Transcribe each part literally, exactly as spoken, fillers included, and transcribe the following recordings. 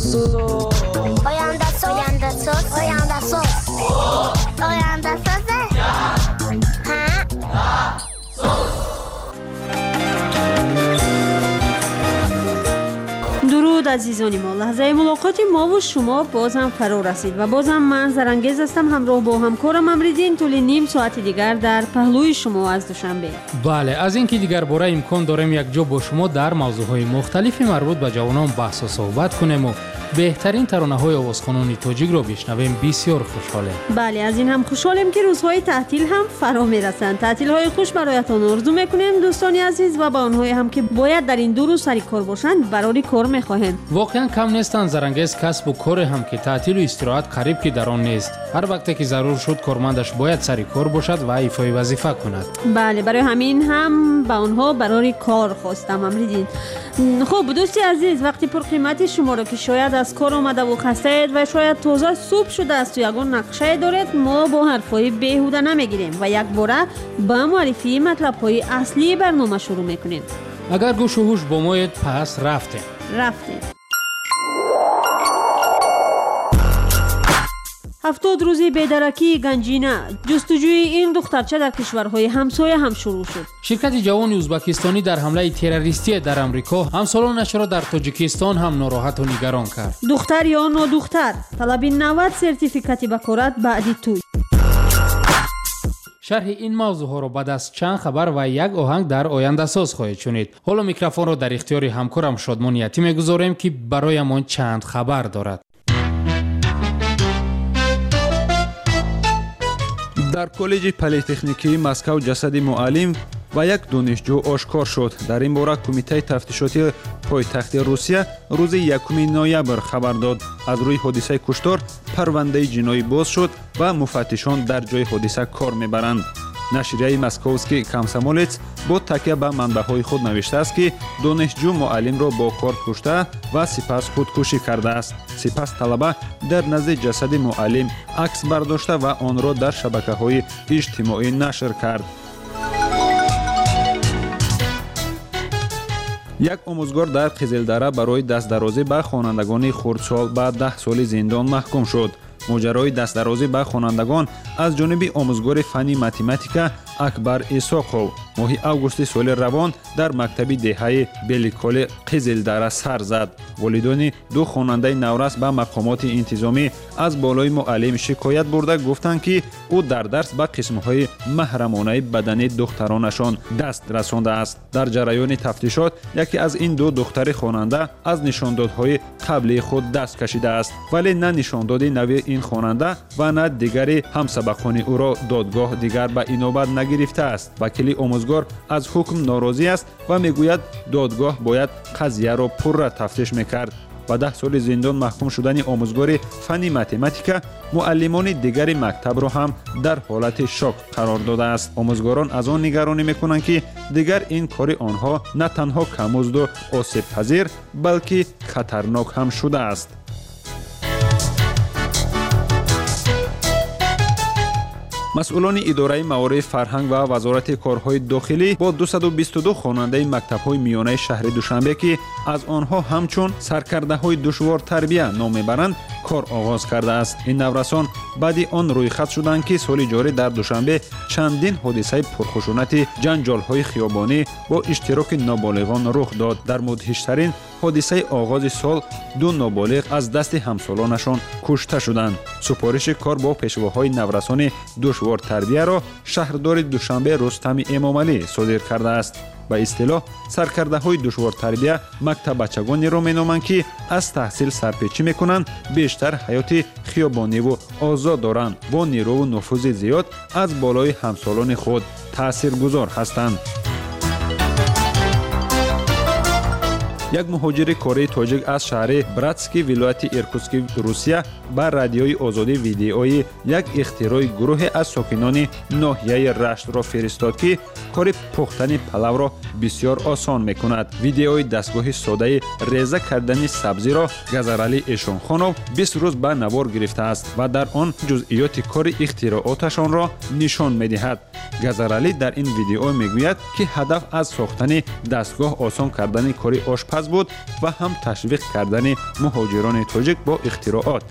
Oyanda sos. Oyanda sos. Oyanda sos. Oyanda sos. درود عزیزان ما، لحظه ملاقات ما و شما بازم فرا رسید و بازم من زرنگیز هستم همراه با همکارم امریدین طول نیم ساعت دیگر در پهلوی شما از دوشنبه. بله، از اینکه دیگر باره امکان داریم یک جا با شما در موضوعهای مختلفی مربوط به جوانان بحث و صحبت کنیم و بهترین ترانه‌های آوازخوانان تاجیک رو بشنویم. بسیار خوشحالیم. بله، از این هم خوشحالیم که روزهای تعطیل هم فرا میرسند. تعطیل‌های خوش برایتان آرزو میکنیم دوستان عزیز و با آنهایی هم که باید در این دو روز سر کار باشند برای کار میخواهیم. واقعا کم نیستند زرنگیز کسب و کار هم که تعطیل و استراحت قریب که در آن نیست. هر وقتی که ضرور شد کارمندش باید سر کار باشد و ایفای وظیفه کند. بله، برای همین هم با آنها برای کار خواستم امریدین. خب دوستی عزیز، وقتی پر قیمتی شما را که شاید از کار آمده و خسته اید و شاید تازه صبح شده است و یگان نقشه دارید، ما با حرفای بیهوده نمیگیریم و یک باره با معرفی مطلب‌های اصلی برنامه شروع میکنیم. اگر گوش و هوش با مایید پس رفتیم. رفتیم. هفتاد روزی بی‌درکی گنجینه، جستجوی این دخترچه در کشورهای همسایه هم شروع شد. شرکت جوان ازبکستانی در حمله تروریستی در امریکا همسالانش را در تاجیکستان هم ناراحت و نگران کرد. دختر یا نادختر، طلب نود سرتیفیکاتی بکارت بعدی توی. شرح این موضوع ها را بعد از چند خبر و یک آهنگ در آینده ساز خواهید شنید. حالا میکروفون را در اختیار همکارم شادمان یتی میگذاریم که برایمان چند خبر دارد. در کالج پلی‌تکنیکی مسکو جسد معلم و یک دانشجو آشکار شد. در این باره کمیته تفتیشاتی پایتخت روسیه روز یکم نوامبر خبر داد. از روی حادثه کشتار پرونده جنایی باز شد و مفتشان در جای حادثه کار میبرند. نشریه مسکووسکی کامسомолец با تکیه به منبع‌های خود نوشته است که دانشجو معلم را با کار کشته و سپس خودکشی کرده است. سپس طلبه در نزد جسد معلم عکس برداشته و آن را در شبکه‌های اجتماعی نشر کرد. یک آموزگار در قزلدره برای دستدرازی به خوانندگان خردسال به ده سال زندان محکوم شد. ماجرای دستدرازی به خوانندگان از جانب آموزگار فنی متماتیکا اکبر اسحاقов ماهی اوگوست سال روان در مکتب دهه بلیکال قزلدره سر زد. والدان دو خواننده نورس به مقامات انتظامی از بالای معلم شکایت برده گفتند که او در درس به قسم‌های محرمانه بدنی دخترانشان دست رسانده است. در جریان تفتیشات یکی از این دو دختر خواننده از نشاندادهای قبلی خود دست کشیده است، ولی نه نشانداد نوی این خواننده و نه دیگری همسبقان او را دادگاه دیگر به اینابت نگرفته است. وکیل آموزگار از حکم ناراضی است و میگوید دادگاه باید قضیه را پررا تفتیش میکرد. و ده سال زندان محکوم شدن آموزگار فنی متماتیکا معلمان دیگر مکتب را هم در حالت شوک قرار داده است. آموزگاران از آن نگرانی میکنند که دیگر این کار آنها نه تنها کمزد و آسیب پذیر بلکه خطرناک هم شده است. مسئولان اداره موارد فرهنگ و وزارت کارهای داخلی با دویست و بیست و دو خواننده مکتب‌های میانه شهر دوشنبه که از آنها همچون سرکرده‌های دشوار تربیه نام میبرند کار آغاز کرده است. این نورسان بعدی آن روی خط شدند که سال جاری در دوشنبه چندین حادثه پرخشونت جنجال‌های خیابانی با اشتراک نابالغان رخ داد. در مدهش‌ترین حادثه آغاز سال دو نابالغ از دست همسالانشان کشته شدند. سپارش کار با پیشواهای نورسان دشوار تربیه را شهردار دوشنبه رستم امامعلی صادر کرده است. به اصطلاح سرکرده‌های دشوار تربیه مکتب بچگانی را مینامند که از تحصیل سرپیچی میکنند، بیشتر حیات خیابانی و آزاد دارند، با نیرو و نفوذ زیاد از بالای همسالان خود تاثیرگذار هستند. یک مهاجر کره تاجیک از شهر براتسکی ولایت ایرکوتسک روسیه بر رادیوی آزادی ویدیوی یک اختراع گروه از ساکنان ناحیه رشت را فرستاد که کار پختن پلو را بسیار آسان میکند. ویدیوی دستگاه ساده ریزه کردن سبزی را گزرعلی اشونخانov بیست روز به نوار گرفته است و در آن جزئیات کار اختراعاتشان را نشان میدهد. گزرعلی در این ویدیو میگوید که هدف از ساختن دستگاه آسان کردن کار آشپز خواهد بود و هم تشویق کردن مهاجران تاجیک با اختراعات.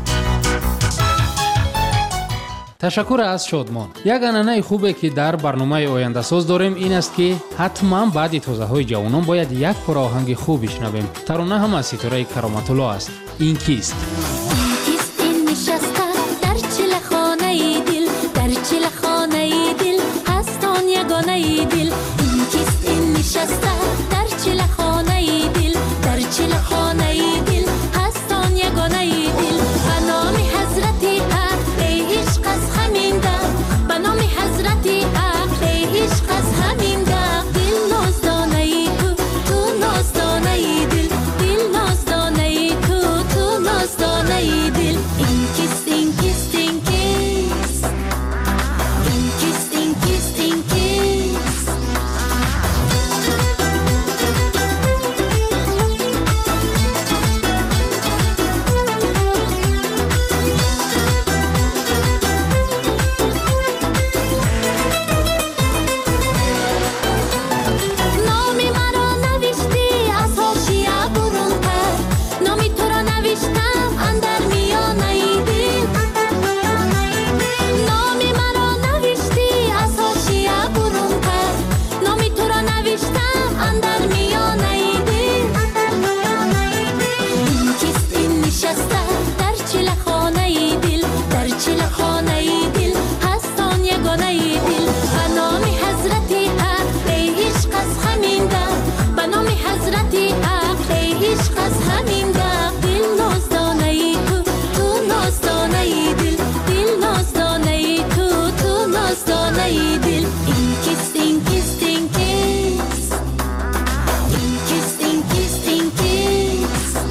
تشکر از شادمان. یک انانه خوبه که در برنامه آینده ساز داریم این است که حتما بعد تازه‌های جوانان باید یک پاره آهنگ خوب بشنویم. ترانه هم از ستاره کرامت الله است. این کیست؟ کیست این نشسته در چل خانه دل، در چل خانه دل هست آن یگانه دل. این کیست این نشسته در چل خانه دل، در چل خانه دل هست آن یگانه دل. به نام حضرت حق ای عشق از همین دم، به نام حضرت حق ای عشق از همین دم. دل نازدانه تو، تو نازدانه دل، دل نازدانه تو، تو نازدانه دل. این کیست این کیست این کیست، این کیست این کیست این کیست. نامی مرا نوشتی از حاشیه برون تر، نامی تو را نوشتم اندر میانه دل. نامی مرا نوشتی از حاشیه برون تر، نامی تو را نوشتم اندر میانه دل. این کیست این نشسته در چل خانه دل، در چل خانه دل هست آن یگانه دل. به نام حضرت حق ای عشق از همین دم، به نام حضرت حق ای عشق از همین دم. دل نازدانه تو، تو نازدانه دل، دل نازدانه تو، تو نازدانه دل. این کیست این کیست این کیست، این کیست این کیست این کیست.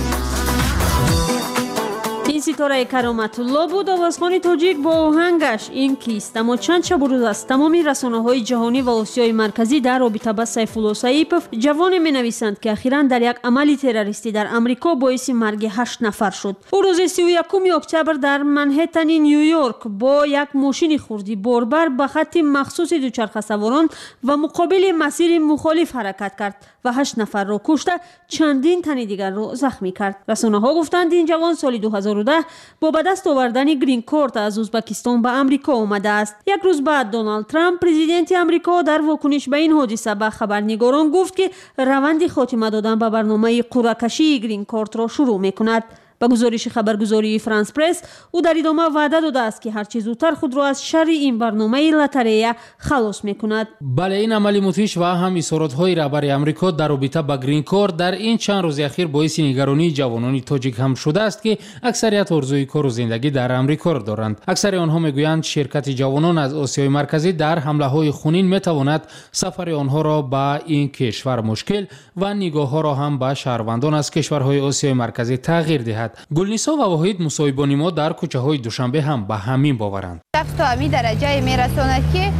این ستاره کرامت الله بود. آوازخوان تاجیک با آهنگش این کیست. اما چند شب و روز از تمامی رسانه‌های جهانی و آسیای مرکزی در رابطه با سیف‌الله سایپوف جوان می‌نویسند که اخیراً در یک عمل تروریستی در آمریکا باعث مرگ هشت نفر شد. او روز سی و یکم اکتبر در منهتن نیویورک با یک ماشین خردی باربر به خط مخصوص دوچرخه سواران و مقابل مسیر مخالف حرکت کرد و هشت نفر را کشته چندین تن دیگر را زخمی کرد. رسانه‌ها گفتند این جوان سال دو هزار و ده با به دست آوردن گرین کارت از ازبکستان به آمریکا آمده است. یک روز بعد دونالد ترامپ پرزیدنت آمریکا در واکنش به این حادثه به خبرنگاران گفت که روند خاتمه دادن به برنامه قرعه‌کشی گرین کارت را شروع می‌کند. با گزارش خبرگزاری فرانس پرس او در ادامه وعده داده است که هرچه زودتر خود را از شر این برنامه لاتاریه خلاص می‌کند. بله، این عملی مدهش و هم اصرارات‌های رهبر آمریکا در رابطه با گرین کارت در این چند روز اخیر باعث نگرانی جوانان تاجیک هم شده است که اکثریت آرزوی کار و زندگی در آمریکا را دارند. اکثر آنها میگویند شرکت جوانان از آسیای مرکزی در حمله‌های خونین میتواند سفر آنها را به این کشور مشکل و نگاه‌ها را هم به شهروندان از کشورهای آسیای مرکزی تغییر دهد. گلنیسا و واحد مصاحبانی ما در کوچه های دوشنبه هم به همین باورند. شخص تو همین درجه میرساند که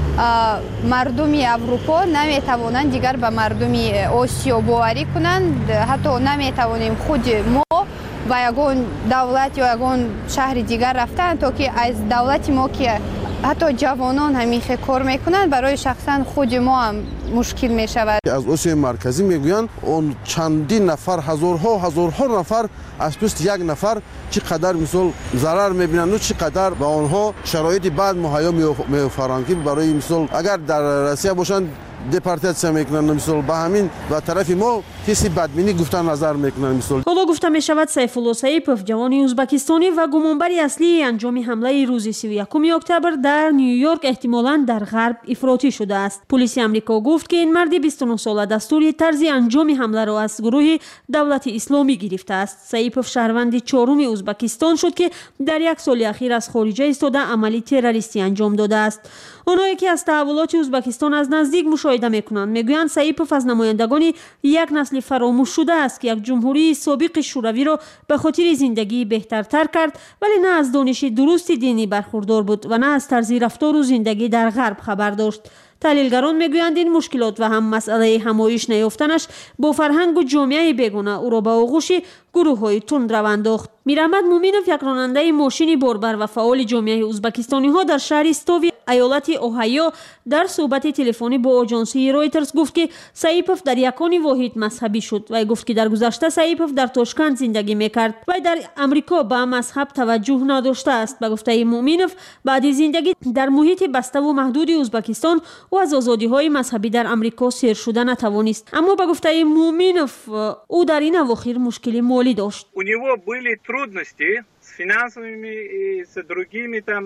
مردم اروپا نمیتوانند دیگر به مردم آسیا باوری کنند. حتی نمیتوانیم خود ما و یگان دولت یا یگان شهر دیگر رفتن تا که از دولت ما که حتی جوانان همیشه کار میکنند برای شخصا خود ما هم مشکل میشود. از آسیای مرکزی میگویند اون چندین نفر هزارها هزارها نفر از پشت یک نفر چقدر مثال ضرر میبینند و چقدر به آنها شرایط بعد مهیا میآورند که برای مثال اگر در روسیه باشند دپارتاسیون میکنند مثال به همین و طرف ما کسی بدبینی گفتن نظر میکنند. مثال حالا گفته می شود سیف‌الله سایپوف جوان ازبکستانی و گمانبر اصلی انجام حمله روز سی و یکم اکتبر در نیویورک احتمالاً در غرب افراطی شده است. پلیس آمریکا گفت که این مرد بیست و نه ساله دستور طرز انجام حمله را از گروه دولت اسلامی گرفته است. سایپوف شهروند چهارم ازبکستان شد که در یک سال اخیر از خارجه ایستاده عملی تروریستی انجام داده است. آنهایی که از تحولات ازبکستان از نزدیک مشاهده میکنند میگویند سایپوف از نمایندگان یک نسل فراموش شده است که یک جمهوری سابق شوروی را به خاطر زندگی بهترتر کرد، ولی نه از دانش درست دینی برخوردار بود و نه از طرز رفتار و زندگی در غرب خبر داشت. تحلیلگران میگویند این مشکلات و هم مسئله همایش نیافتنش با فرهنگ و جامعه بیگانه او را به آغوش گروه‌های تندرو انداخت. میرحمد مومینов یک راننده ماشین باربر و فعال جامعه ازبکستانی‌ها در شهر استوی ایالت اوهایو در صحبت تلفنی با آژانسی رویترز گفت که سایپوف در یکان واحد مذهبی شد و گفت که در گذشته سایپوف در تاشکند زندگی میکرد و در امریکا به مذهب توجه نداشته است. به گفته مومینов بعد از زندگی در محیط بسته و محدود ازبکستان و از آزادی‌های مذهبی در امریکا سیر شده نتوانست. اما به گفته مومینов او در این اواخر مشکل مالی داشت. У него были трудности с финансовыми и с другими там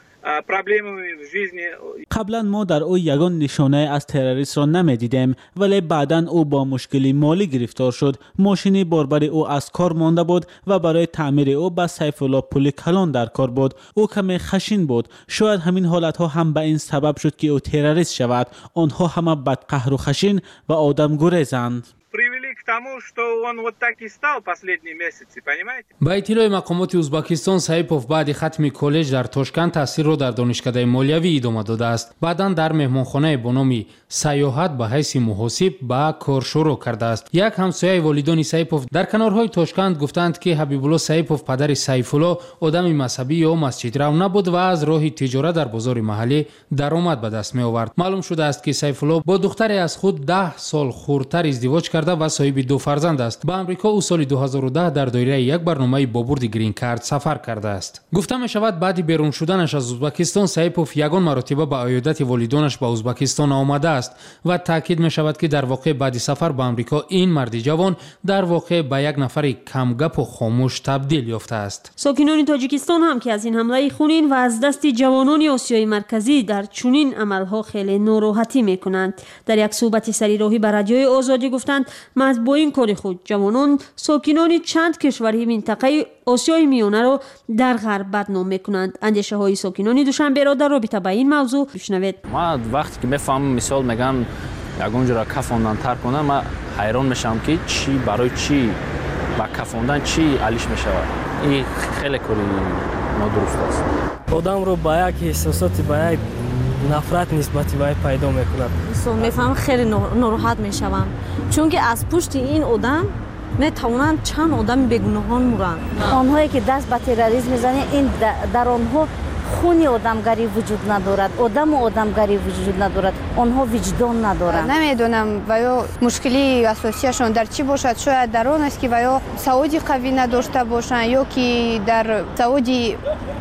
проблемами в жизни. قبلا ما در او یگان نشانه از تروریست را نمیدیدیم، ولی بعدا او با مشکلی مالی گرفتار شد. ماشین باربر او از کار مانده بود و برای تعمیر او به سیف الله پول کلان در کار بود. او کمی خشین بود. شاید همین حالت ها هم به این سبب شد که او تروریست شود. آنها همه بدقهر و خشین و آدم گریزند. Привели к тому, что он вот так и стал последние месяцы, понимаете? با اطلاع مقامات ازبکستان سایپوف بعد ختم کالج در تاشکند تحصیل را در دانشکده مالیوی ادامه داده است. بعدا در مهمانخانه با نام سیاحت به حیث محاسب به کار شروع کرده است. یک همسایه والدان سایپوف در کنارهای تاشکند گفتند که حبیب الله سایپوف پدر سیف الله آدم مذهبی یا مسجد رو نبود و از راه تجارت در بازار محلی درآمد به دست می آورد. معلوم شده است که سیف الله با دختری از خود ده سال خردتر ازدواج کرده و صاحب دو فرزند است. به آمریکا او سال دو هزار و ده در دایره یک برنامه با برد گرین کارت سفر کرده است. گفته می شود بعد بیرون شدنش از ازبکستان سایپوف یگان مرتبه به عیادت والدانش به ازبکستان آمده است و تاکید می شود که در واقع بعد سفر به آمریکا این مرد جوان در واقع به یک نفر کم گپ و خاموش تبدیل یافته است. ساکنان تاجیکستان هم که از این حمله خونین و از دست جوانان آسیای مرکزی در چنین عملها خیلی ناراحتی می کنند. در یک صحبت سریراهی به رادیوی آزادی گفتند محض با این کار خود جوانان ساکنان چند کشوری منطقه آسیای میانه را در غرب بدنام میکنند. اندیشه های ساکنان دوشنبه را در رابطه با این موضوع بشنوید. ما وقتی که میفهمم مثال میگن یگان را کفاندن تر کنن، ما حیران میشم که چی برای چی با کفاندن چی علیش میشود. این خیلی کاری نادرست است. آدم رو با یک احساسات با یک نفرت نسبت به پیدا میکند. مثلا میفهمم خیلی ناراحت میشوم، چون که از پشت این آدم میتوانند چند آدم بیگناهان مورند. آنهایی که دست به تروریسم میزنند این در آنها خونی آدمگری وجود ندارد، آدم و آدمگری وجود ندارد، آنها وجدان ندارند. نمیدونم ویا مشکلی اساسیشون در چی باشد. شاید در آن است که ویا سعودی قوی نداشته باشند یا که در سعودی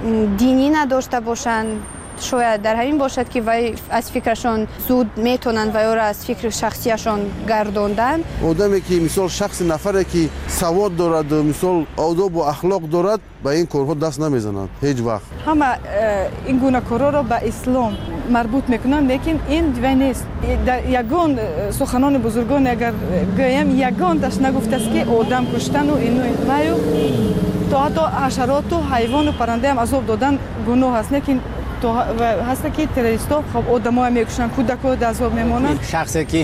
دینی نداشته باشند. شاید در همین باشد که وای از فکرشون زود میتونن وای را از فکر شخصیشون گردوندن. آدمی که مثال شخص نفره که سواد دارد، مثال آداب و اخلاق دارد، به این کارها دست نمیزنند هیچ وقت. همه این گونه کارها را به اسلام مربوط میکنند، لیکن این دوی نیست. در یگان سخنان بزرگان اگر گویم یگان داشت نگفته است که آدم کشتن و اینو اینو تا حتی حشرات و حیوان و پرنده هم عذاب دادن گناه است، لیکن تو هست که تروریستا خب آدم‌ها میکشن، کودک‌ها در عذاب میمونن. شخصی که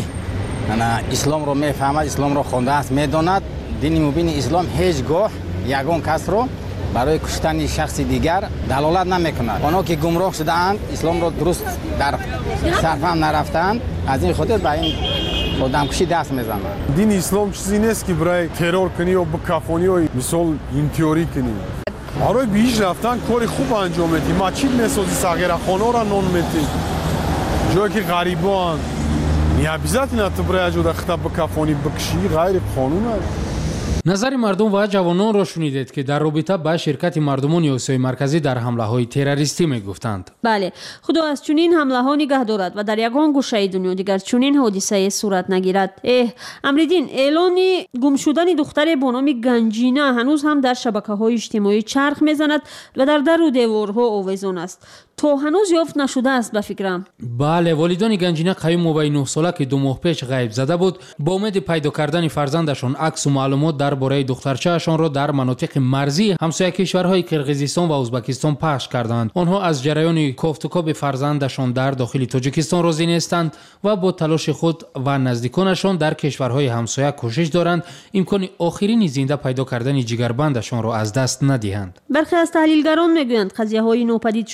اسلام رو میفهمد، اسلام رو خوانده است، میداند دین مبین اسلام هیچگاه یگان کس رو برای کشتن شخص دیگر دلالت نمیکند. آنها که گمراه شده‌اند، اسلام رو درست در سرفهم نرفتند، از این خاطر به این آدمکشی دست میزنند. دین اسلام چیزی نیست که برای ترور کنی و بکافونی و مثال این تئوری کنی. برای بیش رفتن کار خوب انجام میدی. مسجد میسازی، صغیره خانه را نان میدی. جایی که غریبان نیابیزت نه تو برای اجود خطاب بکافونی بکشی غیر قانون است. نظر مردم و جوانان را شنیدید که در رابطه با شرکت مردمان آسیای مرکزی در حمله های تروریستی میگفتند. بله، خدا از چنین حمله ها نگه دارد و در یگان گوشه دنیا دیگر چنین حادثه صورت نگیرد. اه امریدین، اعلان گم شدن دختر با نام گنجینه هنوز هم در شبکه‌های اجتماعی چرخ میزند و در در و دیوارها آویزان است. تو هنوز یافت نشده است به فکرم. بله، والدان گنجینه قیم موبای نه ساله که دو ماه پیش غیب زده بود با امید پیدا کردن فرزندشان عکس و معلومات درباره دخترچه‌شان را در مناطق مرزی همسایه کشورهای کرغیزستان و ازبکستان پخش کردند. آنها از جریان کوفتوکا فرزندشان در داخل تاجیکستان راضی نیستند و با تلاش خود و نزدیکانشان در کشورهای همسایه کوشش دارند امکان آخرین زنده پیدا کردن جگربندشان را از دست ندهند. برخی از تحلیلگران میگویند قضیه‌های نوپدید شدن اطفال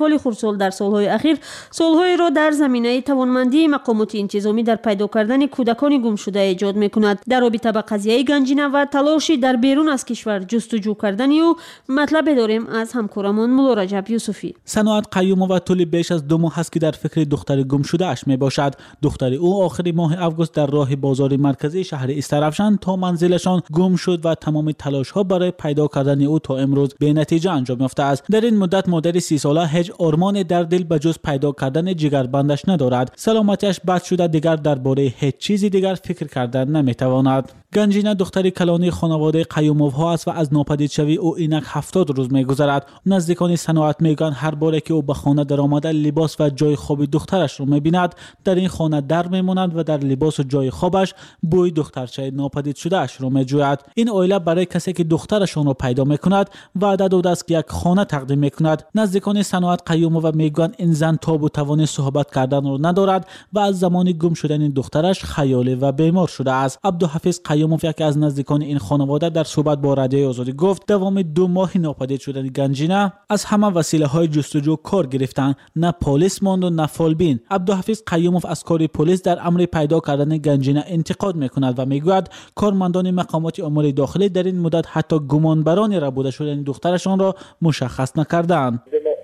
اقبال خردسال در سالهای اخیر سالهای را در زمینه توانمندی مقامات انتظامی در پیدا کردن کودکان گم شده ایجاد میکند. در رابطه با قضیه گنجینه و تلاشی در بیرون از کشور جستجو کردن او مطلب داریم از همکارمان مولا رجب یوسفی. صنوات قیومووا طول بیش از دو ماه است که در فکر دختر گم شده اش می باشد. دختر او آخر ماه آگوست در راه بازار مرکزی شهر استرافشان تا منزلشان گم شد و تمام تلاش ها برای پیدا کردن او تا امروز به نتیجه انجام یافته است. در این مدت مادر سی ساله هیچ آرمان در دل به جز پیدا کردن جگربندش ندارد. سلامتیش بد شده دیگر درباره هیچ چیزی دیگر فکر کردن نمیتواند. گنجینه دختری کلانی خانواده قیومووا است و از ناپدید شوی او اینک هفتاد روز میگذرد. نزدیکان صنوات میگن هر باره که او به خانه در آمده لباس و جای خواب دخترش رو میبیند در این خانه در میماند و در لباس و جای خوابش بوی دخترچه ناپدید شده اش رو میجوید. این عائله برای کسی که دخترشون رو پیدا میکند وعده داده است که یک خانه تقدیم میکند. نزدیکان صنوات قیومووا میگن این زن تاب و توان صحبت کردن رو ندارد و از زمان گم شدن دخترش خیالی و بیمار شده است. عبدالحفیظ قیومووا یکی از نزدیکان این خانواده در صحبت با رادیوی آزادی گفت دوام دو ماه ناپدید شدن گنجینه از همه وسیله های جستجو کار گرفتن، نه پلیس ماند و نه فالبین. عبدالحفیظ قیومووا از کار پلیس در امر پیدا کردن گنجینه انتقاد میکند و میگوید کارمندان مقامات امور داخلی در این مدت حتی گمانبران ربوده شدن دخترشان را مشخص نکردند.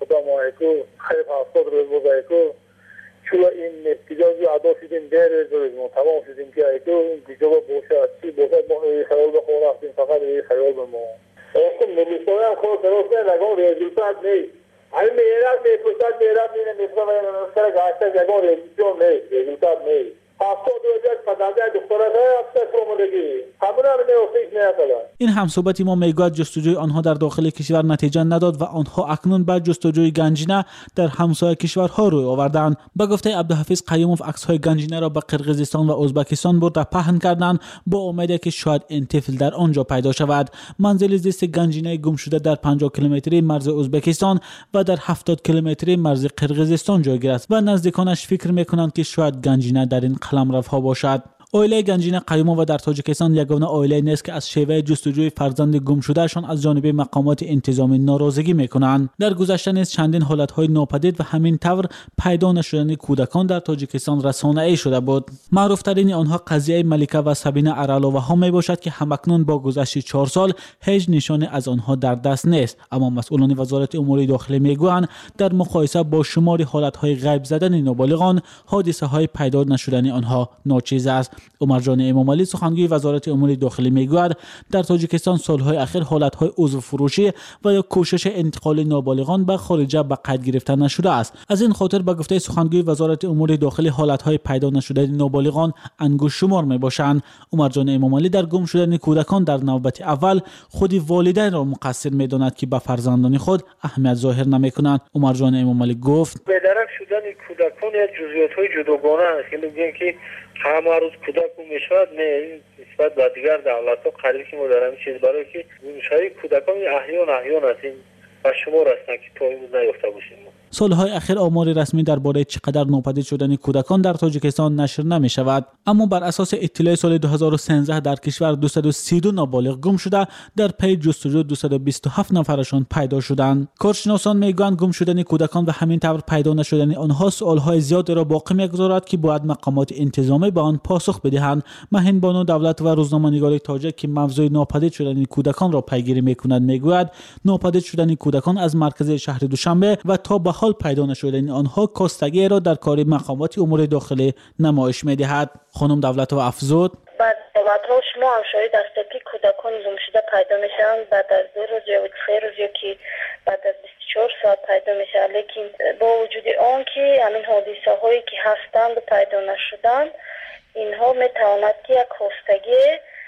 چون این احتجاجی ادا شدیم در روز ما تمام شدیم که ایتو این دیجابا باشد چی باشد ما خیال بخور رفتیم فقط این خیال به ما اصلا ملیسای هم خود سراس نه لگان ریزولتات نیست همین میرد میپرسد میرد میره میپرسد میرد گاشتر لگان ریزولتات نیست ریزولتات نیست هفتاد روزت پدرده دخترت های هفته فرمولگی همون هم نیوستیش نیستدن. این همصحبتی ما میگوید جستجوی آنها در داخل کشور نتیجه نداد و آنها اکنون بعد جستجوی گنجینه در همسایه کشورها روی آوردند. به گفته عبدالحفیظ قیومووا عکس‌های گنجینه را به قرقیزستان و ازبکستان برده پهن کردند با امید که شاید این طفل در آنجا پیدا شود. منزل زیست گنجینه گم شده در پنجاه کیلومتری مرز ازبکستان و در هفتاد کیلومتری مرز قرقیزستان جایگیر است و نزدیکانش فکر میکنند که شاید گنجینه در این قلمروها باشد. عائله گنجینه قیومووا در تاجیکستان یگانه عائله نیست که از شیوه جستجوی فرزند گم شدهشان از جانب مقامات انتظامی ناراضگی میکنند. در گذشته نیز چندین حالتهای ناپدید و همین طور پیدا نشدن کودکان در تاجیکستان رسانه‌ای شده بود. معروفترین آنها قضیه ملیکه و سبینه ارالووا ها می باشد که همکنون با گذشت چهار سال هیچ نشانه از آنها در دست نیست، اما مسئولان وزارت امور داخلی میگویند در مقایسه با شمار حالتهای غیب زدن نابالغان حادثه های پیدا نشدن آنها ناچیز است. عمر جان امام علی سخنگوی وزارت امور داخلی میگوید در تاجیکستان سالهای اخیر حالتهای عضو فروشی و یا کوشش انتقال نابالغان به خارج به قید گرفته نشده است. از این خاطر به گفته سخنگوی وزارت امور داخلی حالتهای پیدا نشده نابالغان انگشت شمار میباشند. عمر جان امام علی در گم شدن کودکان در نوبت اول خود والدین را مقصر میداند که به فرزندان خود اهمیت ظاهر نمیکنند. عمر جان امام علی گفت بی‌درنگ شدن کودکان یک جزئیات‌های جداگانه است. یعنی میگن که همه روز کودک میشود نه نسبت به دیگر دولت‌ها قریب که ما در همین چیز برای که گمشدگی کودکان احیان احیان است و شمار هستند که تا امروز نیافته باشیم. سالهای اخیر آمار رسمی درباره چقدر ناپدید شدن کودکان در تاجیکستان نشر نمی شود، اما بر اساس اطلاع سال دو هزار و سیزده در کشور دویست و سی و دو نابالغ گم شده در پی جستجو دویست و بیست و هفت نفرشان پیدا شدند. کارشناسان میگویند گم شدن کودکان و همین طور پیدا نشدن آنها سوالهای زیادی را باقی میگذارد که باید مقامات انتظامی به آن پاسخ بدهند. مهین بانو دولت و روزنامه‌نگار تاجیک که موضوع ناپدید شدن کودکان را پیگیری میکند میگوید ناپدید شدن کودکان از مرکز شهر دوشنبه و تا به حال پیدا نشدن آنها کاستگی را در کار مقامات امور داخلی نمایش می‌دهد. خانم دولت و افزود بعد دولت ها شما هم شاهد هستید که کودکان گم شده پیدا میشن بعد از دو روز یا سه روز یا که بعد از بیست و چهار ساعت پیدا میشن، لیکن با وجود آن که همین حادثه هایی که هستند پیدا نشدن اینها میتواند که یک کاستگی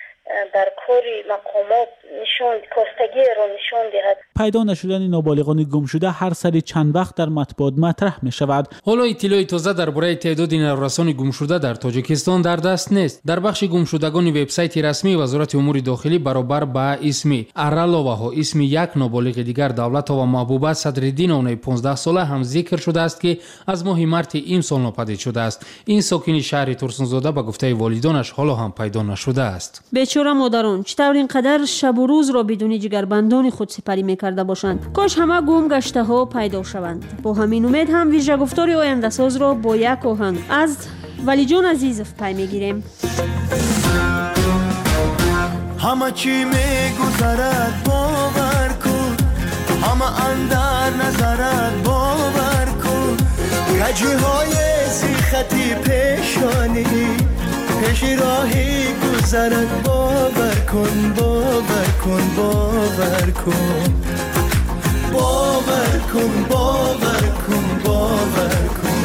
در کاری مقامات نشان کاستگی را نشان دهد. پیدا نشدن نابالغان گم شده هر سری چند وقت در مطبوعات مطرح می شود. حالا اطلاع تازه درباره تعداد نورسان گم شده در تاجیکستان در دست نیست. در بخش گم شدگان وبسایت رسمی وزارت امور داخلی برابر با اسم ارالووا اسم یک نابالغ دیگر دولت و محبوبه صدرالدین اونای پانزده ساله هم ذکر شده است که از ماه مارس این سال ناپدید شده است. این ساکن شهر ترسنزاده به گفته والدانش حالا هم پیدا نشده است. بیچاره مادران چطور اینقدر شب و روز را بدون جگربندان خود سپری میکرده باشند. کاش همه گم گشته ها پیدا شوند. با همین امید هم ویژه گفتار آینده ساز را با یک آهنگ از ولی جان عزیزов پی میگیریم. همه چی میگذرد باور کن، همه اندر نظرت باور کن، کجی های سیختی پیشانی پیش راهی گذرد باور کن، باور کن، باور کن، باور کن، باور کن، باور کن.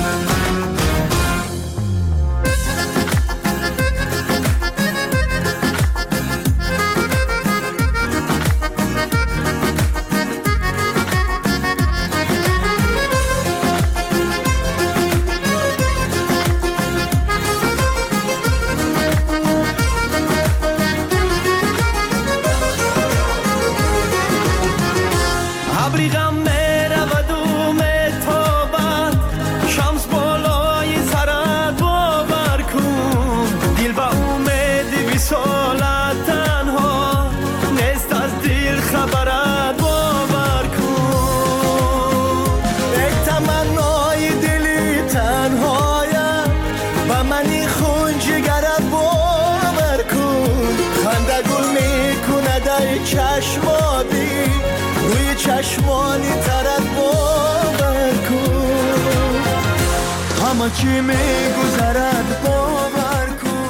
چشمانی روی چشمانی ترد باور کن، همه چی میگذرد باور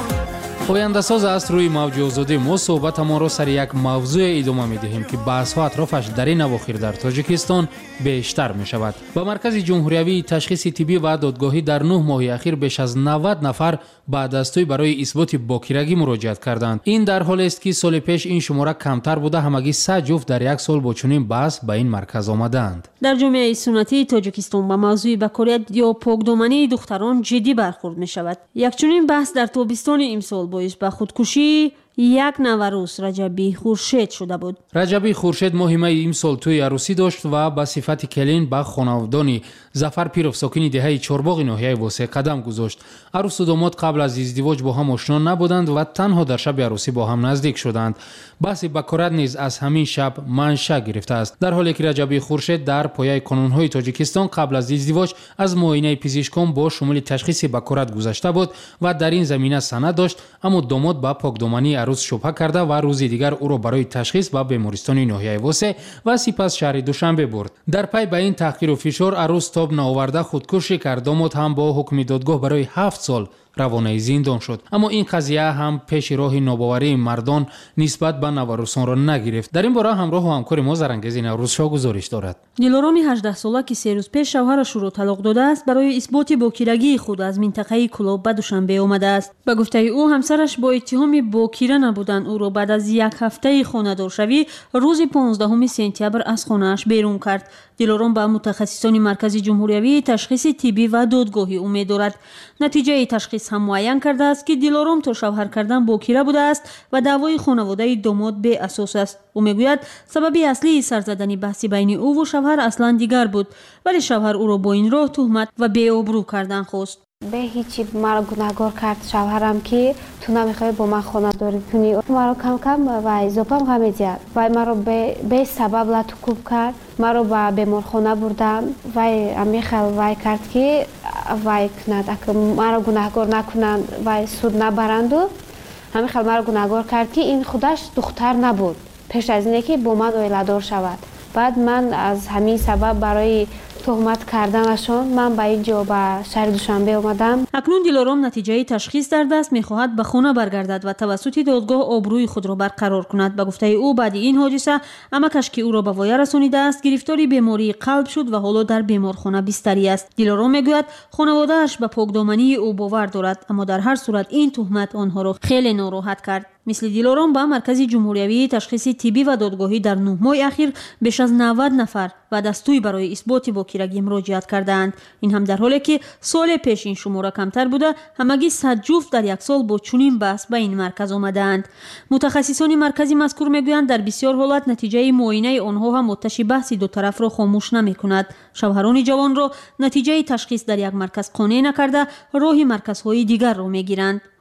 کن. پاینده‌ساز است روی موج آزادی. ما صحبتمان سر یک موضوع ادامه می‌دهیم که بحث‌ها اطرافش در این اواخر در تاجیکستان بیشتر می‌شود. به مرکز جمهوری تشخیص طبی و دادگاهی در نه ماه اخیر بیش از نود نفر بعد از توی برای اثبات باکیرگی مراجعت کردند. این در حالی است که سال پیش این شماره کمتر بوده. همگی سه جفت در یک سال با چنین بحث به این مرکز آمدند. در جامعه سنتی تاجیکستان با موضوع بکاریت یا پاکدامنی دختران جدی برخورد می‌شود. یک چنین بحث در تابستان امسال باعث به خودکشی یک نوروز رجبی خورشید شده بود. رجبی خورشید ماه می امسال توی عروسی داشت و به صفت کلین به خانوادانی ظفر پیروف ساکن دهه چهارباغ ناحیه واسه قدم گذاشت. عروس و داماد قبل از ازدواج با هم آشنا نبودند و تنها در شب عروسی با هم نزدیک شدند. بحث بکارت نیز از همین شب منشأ گرفته است. در حالی که رجبی خورشید در پایه قانون‌های تاجیکستان قبل از ازدواج از معاینه پزشکان با شمول تشخیص بکارت گذشته بود و در این زمینه سند داشت، اما داماد با پاکدامنی عروس شبهه کرده و روزی دیگر او را برای تشخیص به بیمارستان ناحیه واسه و سپس شهر دوشنبه برد. در پی به این تحقیر و فشار عروس تاب نآورده خودکشی کرد. داماد هم با حکم دادگاه برای هفت سال روانه زندان شد. اما این قضیه هم پیش راه ناباوری مردان نسبت به نوروسان را نگرفت. در این باره همراه و همکار ما زرانگیز نوروز شاه گزارش دارد. دلارام هجده ساله که سه روز پیش شوهرش را طلاق داده است برای اثبات باکیرگی خود از منطقه کلاب به دوشنبه آمده است. به گفته او همسرش با اتهام باکیره نبودن او را بعد از یک هفته خانه‌دارشوی روز پانزدهم سپتامبر از خانه‌اش بیرون کرد. دلارام به متخصصان مرکز جمهوری تشخیص طبی و دادگاهی امید دارد. نتیجه تشخیص هم معین کرده است که دلارام تا شوهر کردن باکیره بوده است و دعوای خانواده داماد به اساس است. او میگوید سبب اصلی سر زدن بحث بین او و شوهر اصلا دیگر بود، ولی شوهر او را با این راه تهمت و بی‌آبرو کردن خواست. به هیچی مرا گناهکار کرد شوهرم که تو نمیخوای با من خانه داری کنی. مرا کم کم و اضافه غم می‌زد و مرا به به سبب لطکوب کرد. مرا به بیمارخانه بردن و امیخل وای کرد که وای کند که مرا گناهکار نکنند و سود نبرند و امیخل مرا گناهکار کرد که این خودش دختر نبود پیش از اینکه که با من اویلادار شود. بعد من از همین سبب برای تهمت کردنشان من به اینجا به شهر دوشنبه آمدم. اکنون دلارام نتیجه تشخیص در دست میخواهد به خانه برگردد و توسط دادگاه آبروی خود را برقرار کند. به گفته او بعد این حادثه امکش که او را به وایه رسانیده است گرفتاری بیماری قلب شد و حالا در بیمارخانه بستری است. دلارام میگوید خانواده‌اش به پاکدامنی او باور دارد، اما در هر صورت این تهمت آنها را خیلی ناراحت کرد. مثل دلارام با مرکز جمهوری تشخیص طبی و دادگاهی در نه ماه اخیر بیش از نود نفر و دستوی برای اثبات باکیرگی مراجعت کردند. این هم در حالی که سال پیش این شماره کمتر بوده. همگی صد جفت در یک سال با چنین بحث به این مرکز آمدند. متخصصان مرکزی مذکور میگویند در بسیار حالات نتیجه معاینه آنها هم متشی بحث دو طرف را خاموش نمیکند. شوهران جوان را نتیجه تشخیص در یک مرکز قانع نکرده راه مرکزهای دیگر را میگیرند.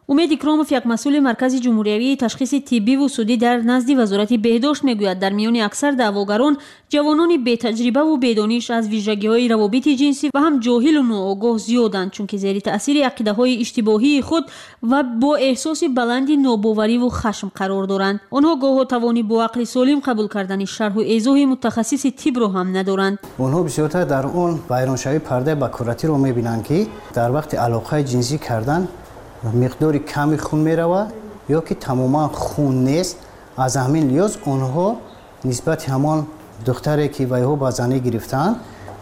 умед икромов як масъули маркази ҷумҳуриявии ташхиси тиббӣ ва судӣ дар назди вазорати беҳдошт мегӯяд дар миёни аксар даъвогарон ҷавонони бетаҷрибаву бедониш аз вижагиҳои равобити ҷинсӣ ва ҳам ҷоҳилу ноогоҳ зиёданд, чунки зери таъсири ақидаҳои иштибоҳии худ ва бо эҳсоси баланди нобовариву хашм қарор доранд. онҳо гоҳо тавони бо ақли солим қабул кардани шарҳу эзоҳи мутахассиси тибро ҳам надоранд. онҳо бисёртар дар он вайроншавии пардаи бакуратиро мебинанд ки дар вақти алоқаи ҷинсӣ кардан миқдори ками хун меравад ё ки тамоман хун нест. аз ҳамин лиёз онҳо нисбати ҳамон духтаре ки вайҳо ба занӣ гирифтаанд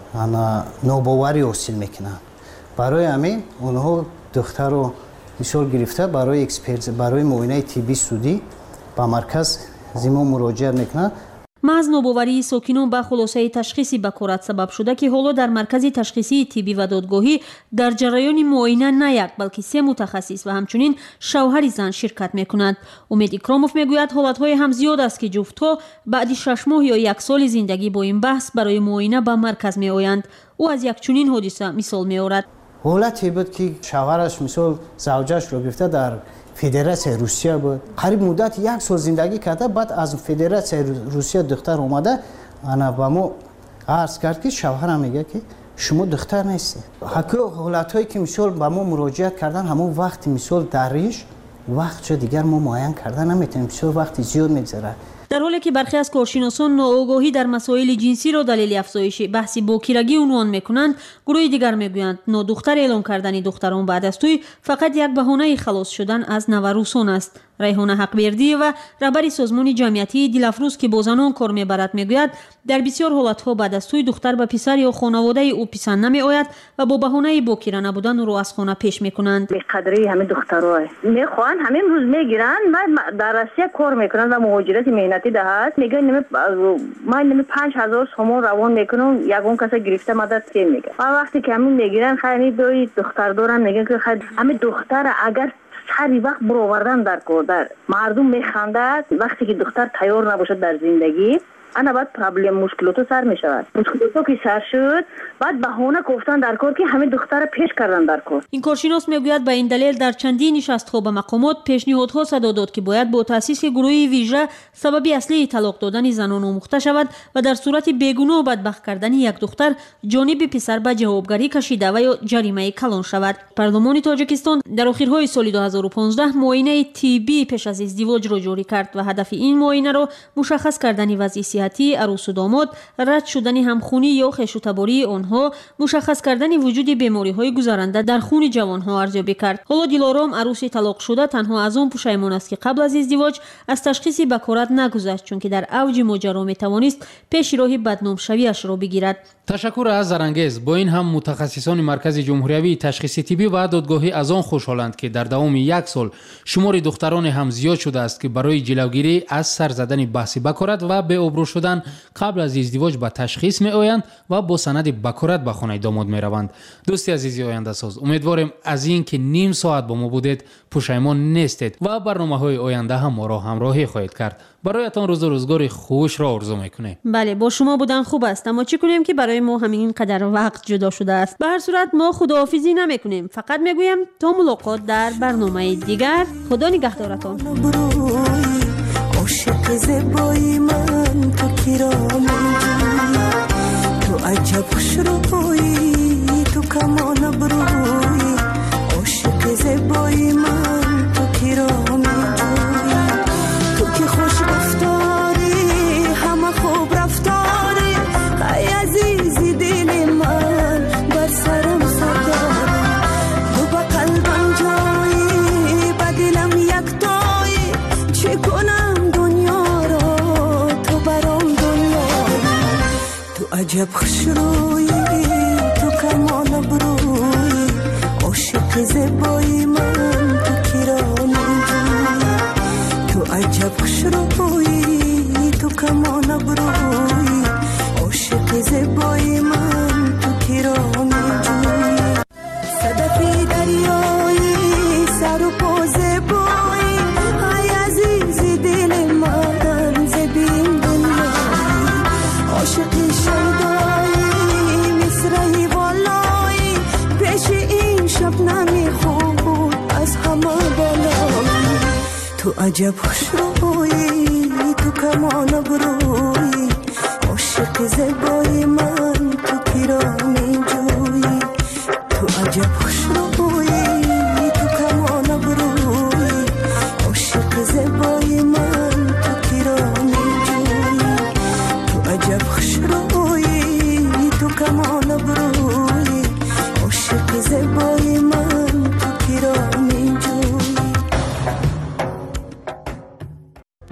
нобоварӣ ҳосил мекунанд. барои ҳамин онҳо духтарро мисол гирифта барои эксперт барои муоинаи тиббии судӣ ба марказ зимо муроҷиат мекунанд. маҳз нобоварии сокинон ба хулосаи ташхиси бакорат сабаб шуда ки ҳоло дар маркази ташхисии тиббӣ ва додгоҳӣ дар ҷараёни муоина на як балки се мутахассис ва ҳамчунин шавҳари зан ширкат мекунанд. умед икромов мегӯяд ҳолатҳое ҳам зиёд аст ки ҷуфтҳо баъди шаш моҳ ё як соли зиндагӣ бо ин баҳс барои муоина ба марказ меоянд. ӯ аз якчунин ҳодиса мисол меорад. ҳолате буд ки шавҳараш мисол завҷашро гирифта дар федератсияи русия буд, қариб муддати як сол зиндагӣ карда, баъд аз федератсияи русия духтар омада ана ба мо арз кард ки шавҳарам мега ки шумо духтар нестед. ҳаку ҳолатҳое ки мисол ба мо муроҷиат кардан ҳамон вақти мисол дар риш вақтшо дигар мо муайян карда наметавонем, бисёр вақти зиёд мегзарад. дар ҳоле ки бархе аз коршиносон ноогоҳӣ дар масоили ҷинсиро далели афзоиши баҳси бокирагӣ унвон мекунанд, гурӯҳи дигар мегӯянд нодухтар эълон кардани духтарон баъд аз тӯй фақат як баҳонаи халос шудан аз наварусон аст. райҳона ҳақбердиева, раҳбари созмони ҷамъиятии дилафрӯз ки бо занон кор мебарад, мегӯяд дар бисёр ҳолатҳо баъд аз тӯй духтар ба писар ё хонаводаи ӯ писанд намеояд ва бо баҳонаи бокира набудан ӯро аз хона пеш мекунанд. беқадрии ҳамин духтаро мехоҳанд ҳамин рӯз мегиранд, дар россия кор мекунанд ва муҳоҷирати меҳнатӣ даҳад, мегӯянд ман ними панҷ ҳазор сомон равон мекунам, ягон каса гирифта мадад се мега. ва вақте ки ҳамин мегиранд хайми дои духтар доранд, мегӯянд ки ҳамин духтара агар ҳари вақт буровардан дар кор дар мардум механдад, вақте ки духтар тайёр набошад дар зиндагӣ, ана баъд проблем мушкилоту сар мешавад. мушкилото ки сар шуд, баъд баҳона кофтан дар кор ки ҳамин духтара пеш кардан дар кор. ин коршинос мегӯяд ба ин далел дар чандин нишастҳо ба мақомот пешниҳодҳо садо дод ки бояд бо таъсиси гурӯҳи вижа сабаби аслии талоқ додани занон омӯхта шавад ва дар сурати бегуноҳ бадбахт кардани як духтар ҷониби писар ба ҷавобгарӣ кашида ва ё ҷаримаи калон шавад. парлумони тоҷикистон дар охирҳои соли ду ҳазору понздаҳ муоинаи тиббӣ пеш аз издивоҷро ҷорӣ кард ва ҳадафи ин муоинаро мушаххас кардани вазъи арусу домод, рад шудани ҳамхунӣ ё хешутабории онҳо, мушаххас кардани вуҷуди бемориҳои гузаранда дар хуни ҷавонҳо арзёбӣ кард. ҳоло дилором аруси талоқшуда танҳо аз он пушаймон аст ки қабл аз издивоҷ аз ташхиси бакорат нагузашт, чунки дар авҷи моҷаро метавонист пеши роҳи бадномшавиашро бигирад. ташаккур аз зарангез. бо ин ҳам мутахассисони маркази ҷумҳуриявии ташхиси тиббӣ ва додгоҳӣ аз он хушҳоланд ки дар давоми як сол шумори духтароне ҳам зиёд шудааст ки барои ҷилавгирӣ аз сар задани баҳси бакорат ва беобрӯ шудан қабл аз издивоҷ ба ташхис меоянд ва бо санади бакорат ба хонаи домод мераванд. дӯсти азизи ояндасоз, умедворем аз ин ки ним соат бо мо будед пушаймон нестед ва барномаҳои оянда ҳам моро ҳамроҳӣ хоҳед кард. бароятон рӯзу рӯзгори хушро орзу мекунем. бале, бо шумо будан хуб аст, аммо чӣ кунем ки барои мо ҳамин қадар вақт ҷудо шудааст. ба ҳар сурат мо худоҳофизӣ намекунем, фақат мегӯям то мулоқот дар барномаи дигар. худо нигаҳдоратон. عاشق زیبای من تو کرامی تو عجب خوش روی تو کمان بروی عاشق زیبای من تو کرامی تو که خوش رفتاری همه خوب رفتاری ای عزیزی دل من بر سرم سرداری تو با قلبم جایی با دلم یک تایی چی کنم عجب خوش روی تو کمان بروی عاشق زیبای من تو کرامی تو عجب خوش روی تو کمان بروی عاشق زیبای من تو کرامی صدفی دریایی سر و پا زیبایی ای عزیزی دل من زبین دنیا عاشق شب نمی خود از همه بالا عجب خوش روی تو کمان بروی عاشق زبای من تو پیرانی جوی تو عجب خوش روی